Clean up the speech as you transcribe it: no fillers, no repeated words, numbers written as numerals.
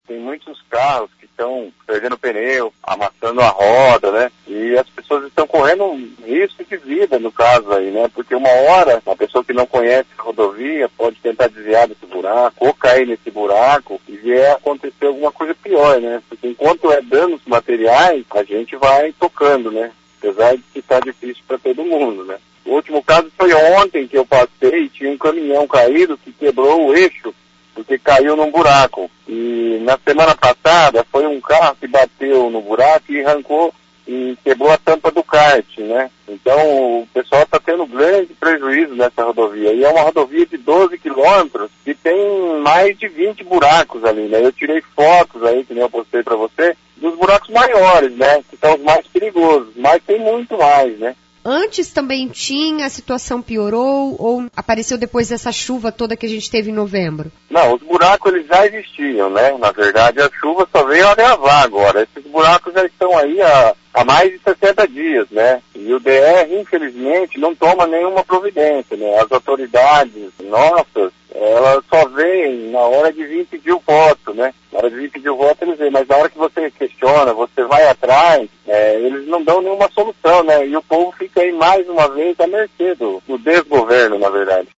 tem muitos carros que estão perdendo pneu, amassando a roda, né? E as pessoas estão correndo um risco de vida no caso aí, né? Porque uma hora, a pessoa que não conhece a rodovia pode tentar desviar desse buraco ou cair nesse buraco e vier acontecer alguma coisa pior, né? Porque enquanto é danos materiais, a gente vai tocando, né? Apesar de que está difícil para todo mundo, né? O último caso foi ontem que eu passei e tinha um caminhão caído que quebrou o eixo porque caiu num buraco. E na semana passada foi um carro que bateu no buraco e arrancou e quebrou a tampa do kart, né? Então o pessoal está tendo grande prejuízo nessa rodovia. E é uma rodovia de 12 quilômetros e tem mais de 20 buracos ali, né? Eu tirei fotos aí, que nem eu postei para você, dos buracos maiores, né? Que são os mais perigosos, mas tem muito mais, né? Antes também tinha, a situação piorou ou apareceu depois dessa chuva toda que a gente teve em novembro? Não, os buracos eles já existiam, né? Na verdade a chuva só veio agravar agora. Esses buracos já estão aí há mais de 60 dias, né? E o DR, infelizmente, não toma nenhuma providência, né? As autoridades nossas, elas só veem na hora de vir pedir o voto, né? Na hora de vir pedir o voto eles veem, mas na hora que você questiona, você vai atrás, eles não dão nenhuma solução, né? E o povo fica aí mais uma vez à mercê do desgoverno, na verdade.